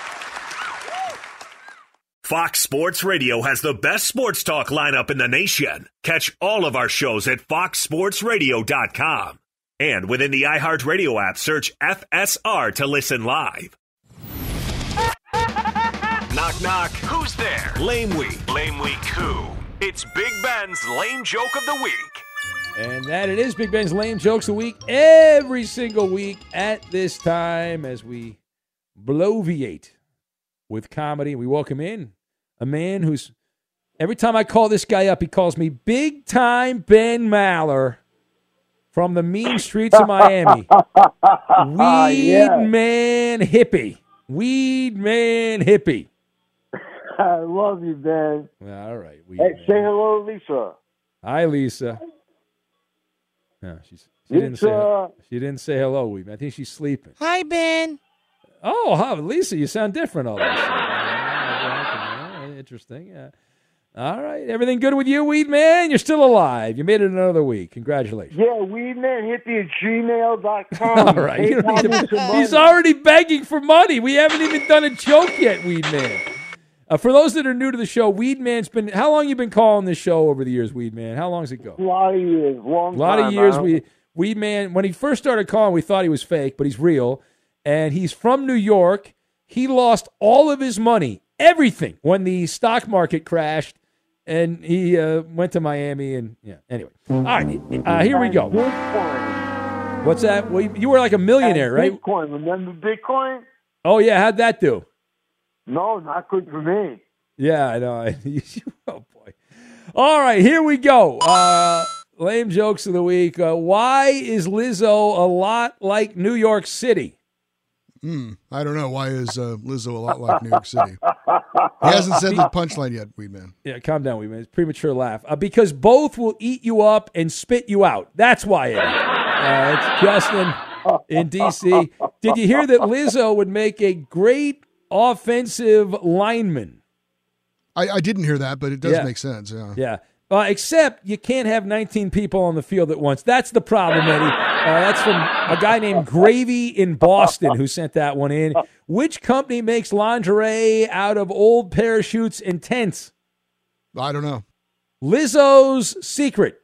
Fox Sports Radio has the best sports talk lineup in the nation. Catch all of our shows at foxsportsradio.com. And within the iHeartRadio app, search FSR to listen live. Knock, knock. Who's there? Lame Week. Lame Week who? It's Big Ben's Lame Joke of the Week. And that it is Big Ben's Lame Jokes of the Week every single week at this time as we bloviate with comedy. We welcome in a man who's, every time I call this guy up, he calls me Big Time Ben Maller from the mean streets of Miami. Weed Man Hippie. Weed Man Hippie. I love you, Ben. All right. Hey, say hello to Lisa. Hi, Lisa. No, she didn't say hello, Weed Man. I think she's sleeping. Hi, Ben. Oh, hi, Lisa, you sound different all of a sudden. Interesting. Yeah. All right. Everything good with you, Weed Man? You're still alive. You made it another week. Congratulations. Yeah, weedmanhippie@gmail.com. All right. You don't need to, he's already begging for money. We haven't even done a joke yet, Weed Man. For those that are new to the show, Weed Man's been, how long you been calling this show over the years, Weed Man? How long does it go? A lot of years. A lot of years. Weed Man, when he first started calling, we thought he was fake, but he's real. And he's from New York. He lost all of his money, everything, when the stock market crashed. And he went to Miami. And yeah, anyway. All right, here we go. Bitcoin. What's that? Well, you were like a millionaire, right? Bitcoin. Remember Bitcoin? Oh, yeah. How'd that do? No, not good for me. Yeah, I know. Oh, boy. All right, here we go. Lame jokes of the week. Why is Lizzo a lot like New York City? I don't know. Why is Lizzo a lot like New York City? He hasn't said the punchline yet, Weed Man. Yeah, calm down, Weed Man. It's a premature laugh. Because both will eat you up and spit you out. That's why it's Justin in D.C. Did you hear that Lizzo would make a great offensive lineman? I didn't hear that, but it does make sense. Yeah. Except you can't have 19 people on the field at once. That's the problem, Eddie. That's from a guy named Gravy in Boston who sent that one in. Which company makes lingerie out of old parachutes and tents? I don't know. Lizzo's Secret.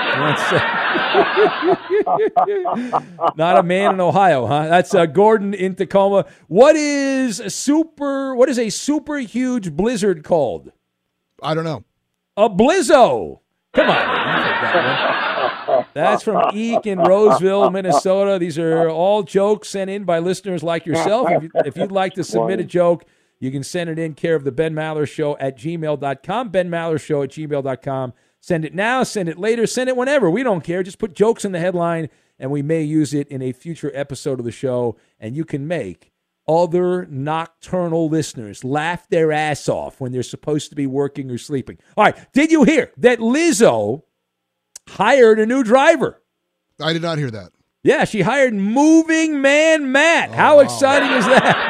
Not a man in Ohio, huh? That's Gordon in Tacoma. What is a super huge blizzard called? I don't know. A blizzo. Come on. You take that one. That's from Eek in Roseville, Minnesota. These are all jokes sent in by listeners like yourself. If you'd like to submit a joke, you can send it in care of the Ben Maller Show at gmail.com. Ben Maller Show at gmail.com. Send it now, send it later, send it whenever. We don't care. Just put jokes in the headline, and we may use it in a future episode of the show, and you can make other nocturnal listeners laugh their ass off when they're supposed to be working or sleeping. All right, did you hear that Lizzo hired a new driver? I did not hear that. Yeah, she hired Moving Man Matt. How exciting is that?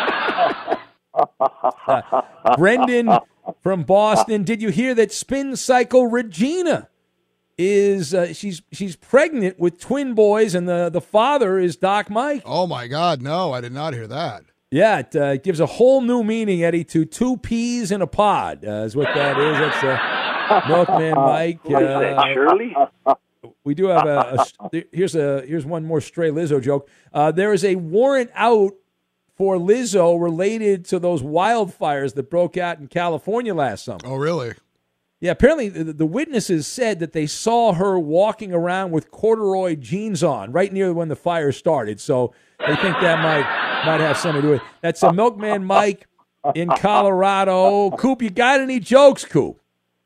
Brendan from Boston. Did you hear that Spin Cycle Regina is she's pregnant with twin boys, and the father is Doc Mike? Oh my God, no, I did not hear that. Yeah, it gives a whole new meaning, Eddie, to two peas in a pod. Is what that is. That's Milkman Mike. Shirley? We do have here's one more stray Lizzo joke. There is a warrant out for Lizzo related to those wildfires that broke out in California last summer. Oh, really? Yeah, apparently the witnesses said that they saw her walking around with corduroy jeans on right near when the fire started. So they think that might have something to do with it. That's a Milkman Mike in Colorado. Coop, you got any jokes, Coop?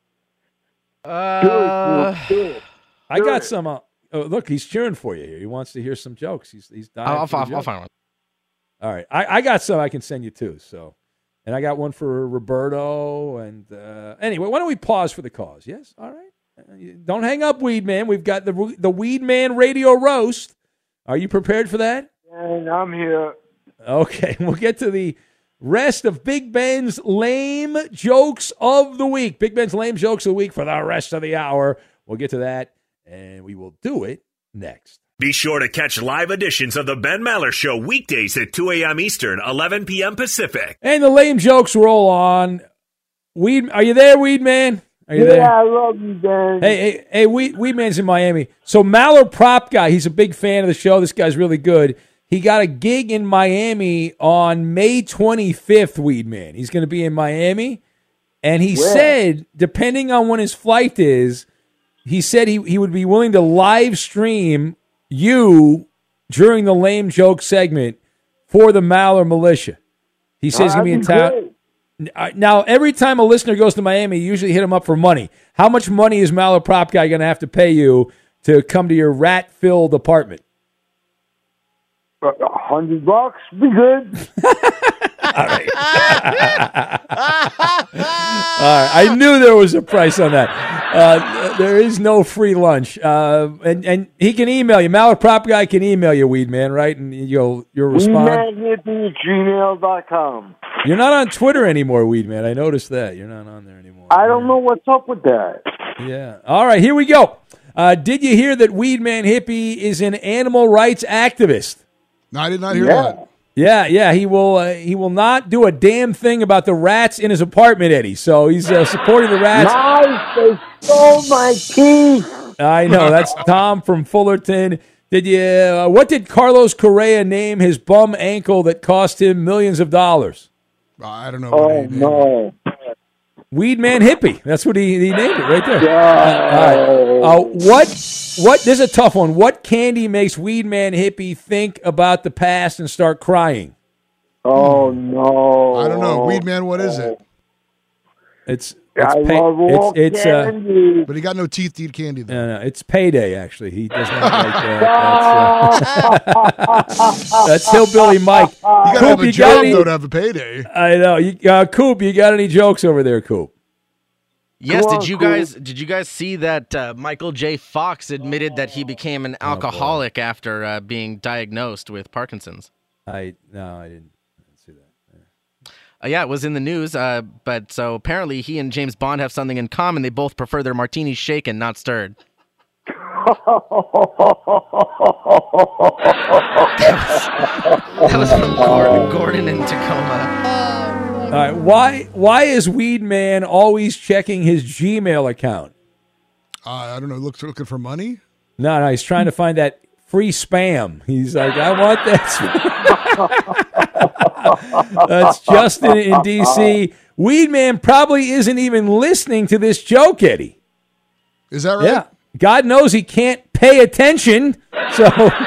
I got some. Oh, look, he's cheering for you here. He wants to hear some jokes. He's dying. I'll find one. All right, I got some I can send you too. So, and I got one for Roberto. And anyway, why don't we pause for the cause? Yes, all right. Don't hang up, Weed Man. We've got the Weed Man Radio Roast. Are you prepared for that? And I'm here. Okay, we'll get to the rest of Big Ben's lame jokes of the week. Big Ben's lame jokes of the week for the rest of the hour. We'll get to that, and we will do it next. Be sure to catch live editions of the Ben Maller Show weekdays at 2 a.m. Eastern, 11 p.m. Pacific. And the lame jokes roll on. Weed, are you there, Weed Man? Are you there? Yeah, I love you, Ben. Hey, Weed Man's in Miami. So Maller Prop Guy, he's a big fan of the show. This guy's really good. He got a gig in Miami on May 25th, Weed Man. He's going to be in Miami. And he said, depending on when his flight is, he said he would be willing to live stream you during the lame joke segment for the Maller Militia. He says he's going to be in town. Now, every time a listener goes to Miami, you usually hit him up for money. How much money is Maller Prop Guy going to have to pay you to come to your rat-filled apartment? $100, be good. All right. I knew there was a price on that. There is no free lunch. And he can email you. Maller Prop Guy can email you, Weed Man, right? And you'll respond. WeedManHippie@gmail.com. You're not on Twitter anymore, Weed Man. I noticed that. You're not on there anymore. I don't know what's up with that. Yeah. All right, here we go. Did you hear that Weed Man Hippie is an animal rights activist? No, I did not hear that. Yeah. He will not do a damn thing about the rats in his apartment, Eddie. So he's supporting the rats. Nice, they stole my teeth. I know. That's Tom from Fullerton. Did you? What did Carlos Correa name his bum ankle that cost him millions of dollars? I don't know. Oh no. Weed Man Hippie. That's what he named it right there. All right. What? This is a tough one. What candy makes Weed Man Hippie think about the past and start crying? Oh no. I don't know. Weed Man, what is it? I love all candy. But he got no teeth to eat candy, though. No, it's payday, actually. He does not like that. That's Hillbilly Mike. You got to have a job, though, to have a payday. I know. Coop, you got any jokes over there, Coop? Yes, did you guys see that Michael J. Fox admitted that he became an alcoholic after being diagnosed with Parkinson's? No, I didn't see that. Yeah, it was in the news, but so apparently he and James Bond have something in common. They both prefer their martinis shaken, not stirred. That was from Gordon in Tacoma. All right, why is Weed Man always checking his Gmail account? I don't know. Looking for money? No, he's trying to find that free spam. He's like, I want that. That's Justin in D.C. Weed Man probably isn't even listening to this joke, Eddie. Is that right? Yeah. God knows he can't pay attention. So,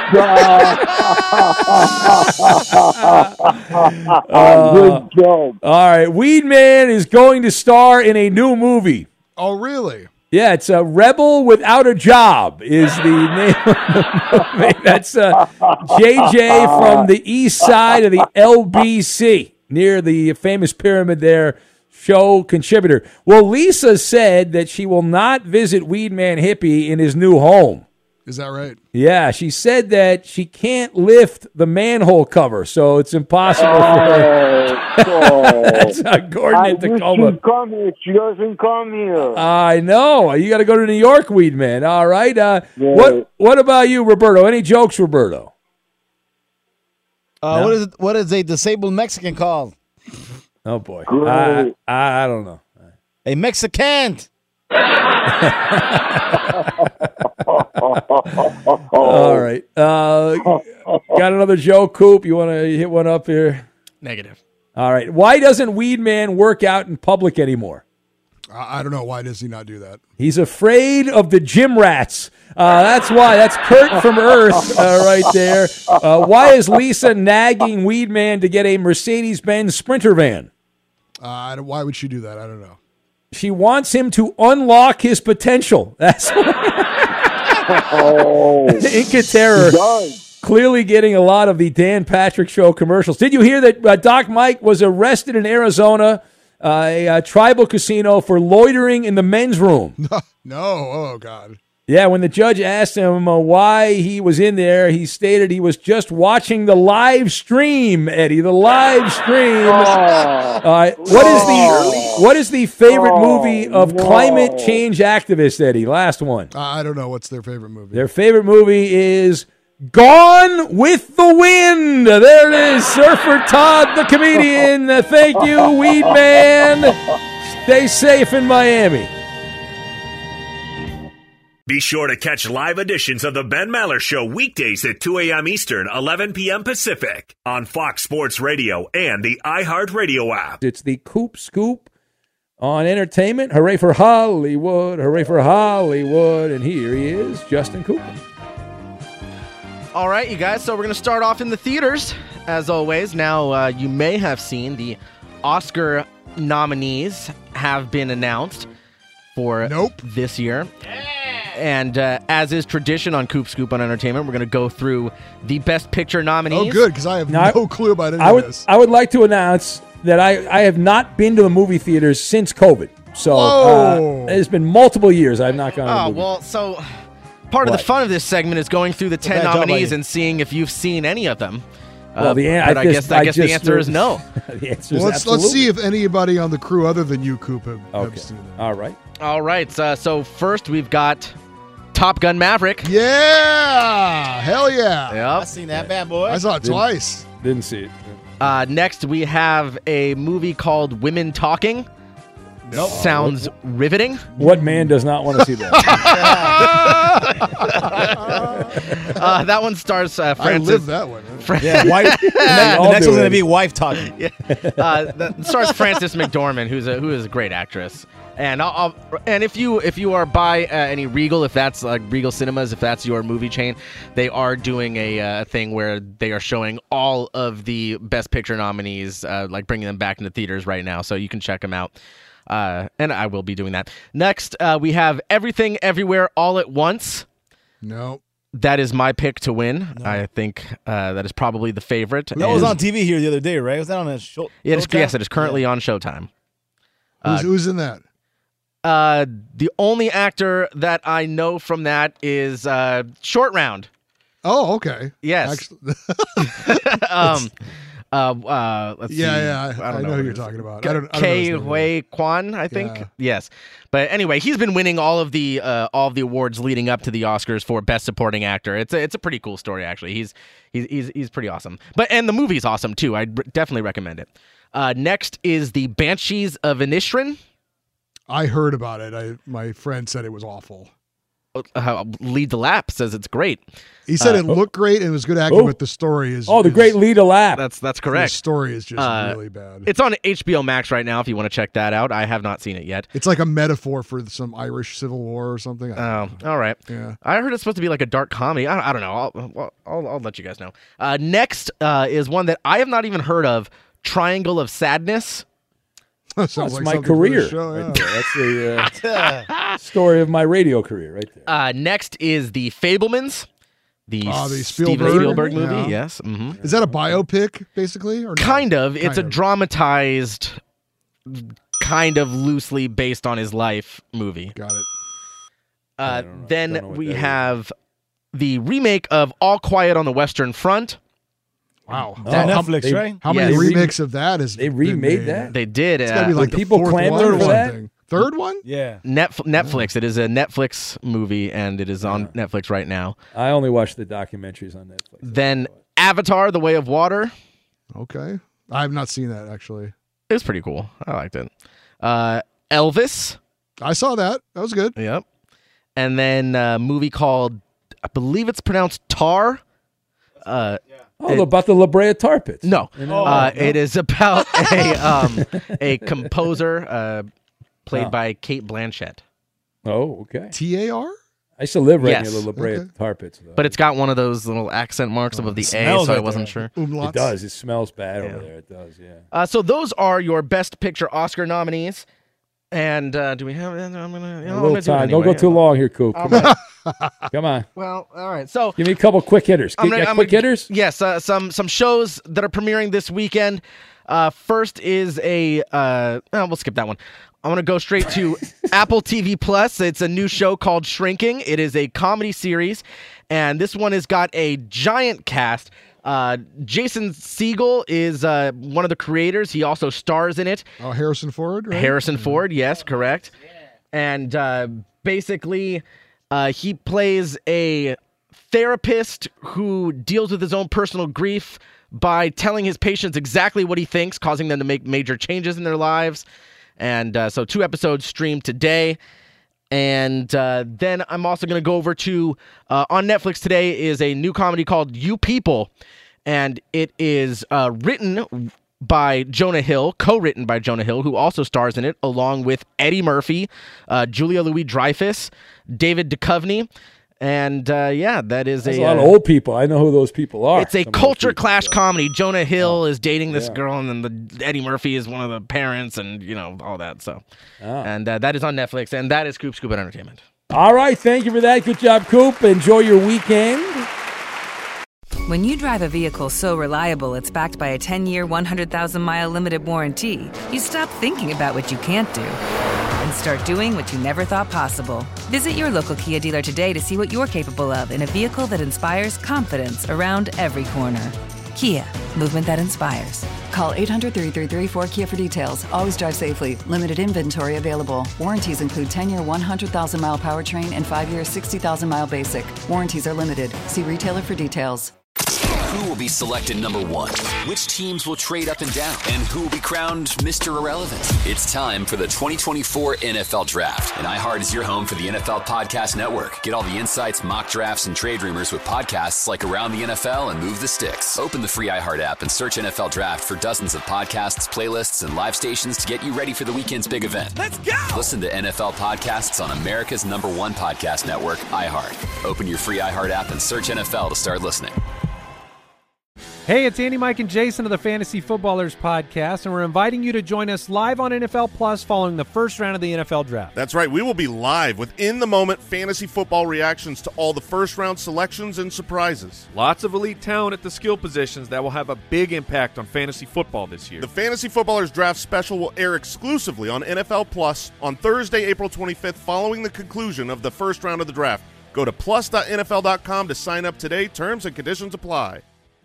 good joke. All right, Weed Man is going to star in a new movie. Oh, really? Yeah, it's a Rebel Without a Job is the name of the movie. That's JJ from the east side of the LBC, near the famous pyramid there, show contributor. Well, Lisa said that she will not visit Weed Man Hippie in his new home. Is that right? Yeah, she said that she can't lift the manhole cover, so it's impossible for her. That's Gordon in Tacoma. She doesn't come here. I know. You got to go to New York, Weed Man. All right. What about you, Roberto? Any jokes, Roberto? No? What is a disabled Mexican called? Oh, boy. I don't know. A Mexican. All right. Got another joke, Coop? You want to hit one up here? Negative. All right. Why doesn't Weed Man work out in public anymore? I don't know. Why does he not do that? He's afraid of the gym rats. That's why. That's Kurt from Earth right there. Why is Lisa nagging Weed Man to get a Mercedes-Benz Sprinter van? Why would she do that? I don't know. She wants him to unlock his potential. That's Inca Terror. Clearly getting a lot of the Dan Patrick Show commercials. Did you hear that Doc Mike was arrested in Arizona, a tribal casino, for loitering in the men's room? No. Oh, God. Yeah, when the judge asked him why he was in there, he stated he was just watching the live stream, Eddie, the live stream. What is the favorite movie of climate change activists, Eddie? Last one. I don't know. What's their favorite movie? Their favorite movie is Gone with the Wind. There it is. Surfer Todd, the comedian. Thank you, Weed Man. Stay safe in Miami. Be sure to catch live editions of the Ben Maller Show weekdays at 2 a.m. Eastern, 11 p.m. Pacific on Fox Sports Radio and the iHeartRadio app. It's the Coop Scoop On entertainment, hooray for Hollywood, hooray for Hollywood. And here he is, Justin Cooper. All right, you guys, so we're going to start off in the theaters, as always. Now, you may have seen the Oscar nominees have been announced for this year. And as is tradition on Coop Scoop on Entertainment, we're going to go through the Best Picture nominees. Oh, good, because I have no clue about any of this. I would like to announce that I have not been to the movie theaters since COVID. So there's been multiple years I've not gone to the movie. Well, so part of the fun of this segment is going through the 10 nominees and seeing if you've seen any of them. Well, I guess the answer is no. The answer is let's see if anybody on the crew other than you, Coop, have seen it. All right. All right. So first we've got Top Gun Maverick. Yeah. Hell yeah. Yep. I seen that bad boy. I saw it twice. Didn't see it. Next we have a movie called Women Talking. Nope. Sounds riveting. What man does not want to see that? That one stars Francis. I lived that one. Yeah, wife. The next one's going to be Wife Talking. Yeah. That stars Frances McDormand, who is a great actress. And if you are by any Regal, if that's like Regal Cinemas, if that's your movie chain, they are doing a thing where they are showing all of the Best Picture nominees, like bringing them back into theaters right now, so you can check them out. And I will be doing that. Next, we have Everything Everywhere All at Once. No. That is my pick to win. No. I think that is probably the favorite. That was on TV here the other day, right? Was that on a show? Yes, it is currently on Showtime. Who's in that? The only actor that I know from that is Short Round. Oh, okay. Yes. Let's see. I know who you're talking about. Ke Huy Quan, I think. Yeah. Yes, but anyway, he's been winning all of the awards leading up to the Oscars for Best Supporting Actor. It's a pretty cool story, actually. He's pretty awesome. And the movie's awesome too. I definitely recommend it. Next is the Banshees of Inisherin. I heard about it. My friend said it was awful. Lead the Lap says it's great. He said it looked great and it was good acting, but the story is... the great Lead the Lap. That's correct. The story is just really bad. It's on HBO Max right now if you want to check that out. I have not seen it yet. It's like a metaphor for some Irish Civil War or something. Oh, all right. Yeah. I heard it's supposed to be like a dark comedy. I don't know. I'll let you guys know. Next is one that I have not even heard of, Triangle of Sadness. That's like my career. Right there. That's the story of my radio career right there. Next is The Fabelmans, the Steven Spielberg movie. Yeah. Yes. Mm-hmm. Is that a biopic, basically? Or no? Kind of. It's a dramatized, kind of loosely based on his life movie. Got it. Then we have the remake of All Quiet on the Western Front. Wow. Netflix, right? How many remakes of that is they remade that? They did. It's gotta be like people clamored for that. Third one? Yeah. Netflix. It is a Netflix movie, and it is on Netflix right now. I only watch the documentaries on Netflix. Then Avatar: The Way of Water. Okay. I have not seen that, actually. It was pretty cool. I liked it. Elvis. I saw that. That was good. Yep. And then a movie called, I believe it's pronounced Tar. About the La Brea Tar Pits. No. It is about a composer played by Cate Blanchett. Oh, okay. TAR? I used to live right near the La Brea Tar Pits. Though. But it's got one of those little accent marks above the A, so I wasn't sure. Umlauts. It does. It smells bad over there. It does, yeah. So those are your Best Picture Oscar nominees. And do we have... a little time. Don't go too long here, Coop. Come on. Come on. Well, all right. So give me a couple quick hitters. Quick hitters? Yes. Some shows that are premiering this weekend. First is we'll skip that one. I'm going to go straight to Apple TV Plus. It's a new show called Shrinking. It is a comedy series, and this one has got a giant cast. Jason Segel is one of the creators. He also stars in it. Oh, Harrison Ford, right? Harrison Ford, yes, correct. And basically, he plays a therapist who deals with his own personal grief by telling his patients exactly what he thinks, causing them to make major changes in their lives. And so 2 episodes streamed today. And then I'm also going to go over to, on Netflix today, is a new comedy called You People. And it is written by Jonah Hill, co-written by Jonah Hill, who also stars in it, along with Eddie Murphy, Julia Louis-Dreyfus, David Duchovny. And that is a lot of old people. I know who those people are. It's a culture clash comedy. Jonah Hill is dating this girl, and then Eddie Murphy is one of the parents, and all that. So, and that is on Netflix, and that is Coop Scuba Entertainment. All right, thank you for that. Good job, Coop. Enjoy your weekend. When you drive a vehicle so reliable it's backed by a 10-year, 100,000-mile limited warranty, you stop thinking about what you can't do and start doing what you never thought possible. Visit your local Kia dealer today to see what you're capable of in a vehicle that inspires confidence around every corner. Kia, movement that inspires. Call 800-333-4KIA for details. Always drive safely. Limited inventory available. Warranties include 10-year 100,000-mile powertrain and 5-year 60,000-mile basic. Warranties are limited. See retailer for details. Who will be selected number one? Which teams will trade up and down? And who will be crowned Mr. Irrelevant? It's time for the 2024 NFL Draft. And iHeart is your home for the NFL Podcast Network. Get all the insights, mock drafts, and trade rumors with podcasts like Around the NFL and Move the Sticks. Open the free iHeart app and search NFL Draft for dozens of podcasts, playlists, and live stations to get you ready for the weekend's big event. Let's go! Listen to NFL podcasts on America's #1 podcast network, iHeart. Open your free iHeart app and search NFL to start listening. Hey, it's Andy, Mike, and Jason of the Fantasy Footballers Podcast, and we're inviting you to join us live on NFL Plus following the first round of the NFL Draft. That's right. We will be live with in-the-moment fantasy football reactions to all the first-round selections and surprises. Lots of elite talent at the skill positions that will have a big impact on fantasy football this year. The Fantasy Footballers Draft Special will air exclusively on NFL Plus on Thursday, April 25th, following the conclusion of the first round of the draft. Go to plus.nfl.com to sign up today. Terms and conditions apply.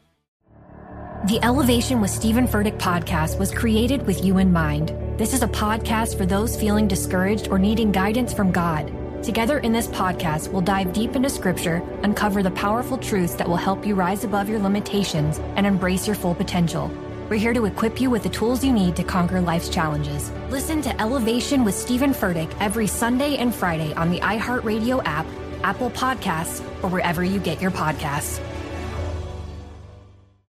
The Elevation with Stephen Furtick podcast was created with you in mind. This is a podcast for those feeling discouraged or needing guidance from God. Together in this podcast, we'll dive deep into Scripture, uncover the powerful truths that will help you rise above your limitations and embrace your full potential. We're here to equip you with the tools you need to conquer life's challenges. Listen to Elevation with Stephen Furtick every Sunday and Friday on the iHeartRadio app, Apple Podcasts, or wherever you get your podcasts.